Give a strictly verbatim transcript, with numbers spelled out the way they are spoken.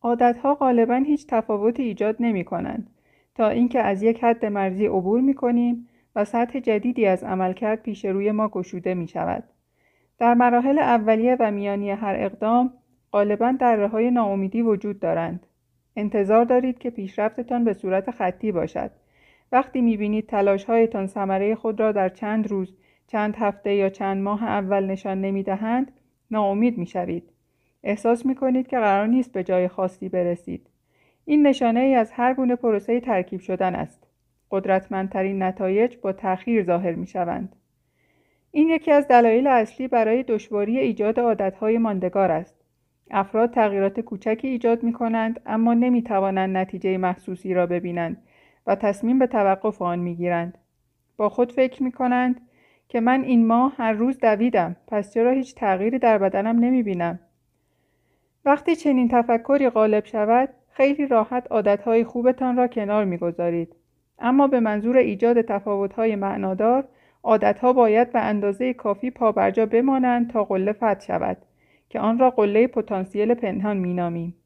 عادتها غالباً هیچ تفاوتی ایجاد نمی کنند تا اینکه از یک حد مرزی عبور می کنیم و سطح جدیدی از عملکرد پیش روی ما گشوده می شود. در مراحل اولیه و میانی هر اقدام غالباً دره‌های ناامیدی وجود دارند. انتظار دارید که پیشرفتتان به صورت خطی باشد. وقتی می‌بینید تلاش‌هایتان ثمره خود را در چند روز، چند هفته یا چند ماه اول نشان نمی‌دهند، ناامید می‌شوید. احساس می‌کنید که قرار نیست به جای خاصی برسید. این نشانه‌ای از هر گونه پروسه ترکیب شدن است. قدرتمندترین نتایج با تأخیر ظاهر می‌شوند. این یکی از دلایل اصلی برای دشواری ایجاد عادت‌های ماندگار است. افراد تغییرات کوچکی ایجاد می‌کنند اما نمی‌توانند نتیجه محسوسی را ببینند و تصمیم به توقف آن می‌گیرند. با خود فکر می‌کنند که من این ماه هر روز دویدم، پس چرا هیچ تغییری در بدنم نمی‌بینم؟ وقتی چنین تفکری غالب شود، خیلی راحت عادت‌های خوبتان را کنار می‌گذارید. اما به منظور ایجاد تفاوت‌های معنادار، عادت‌ها باید به اندازه کافی پابرجا بمانند تا قله فتح شود که آن را قله پتانسیل پنهان می‌نامیم.